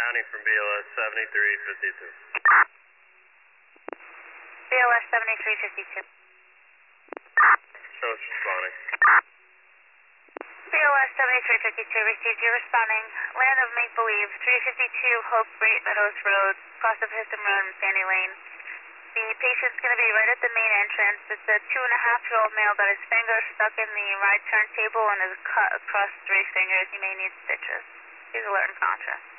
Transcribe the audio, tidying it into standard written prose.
County from BLS 7352. BLS 7352. So it's responding. BLS 7352 received. You're responding. Land of Make Believe, 352 Hope Great Meadows Road, cross of Hissom Road and Sandy Lane. The patient's going to be right at the main entrance. It's a 2.5-year-old male that his finger stuck in the right turntable and is cut across 3 fingers. He may need stitches. He's alert and conscious.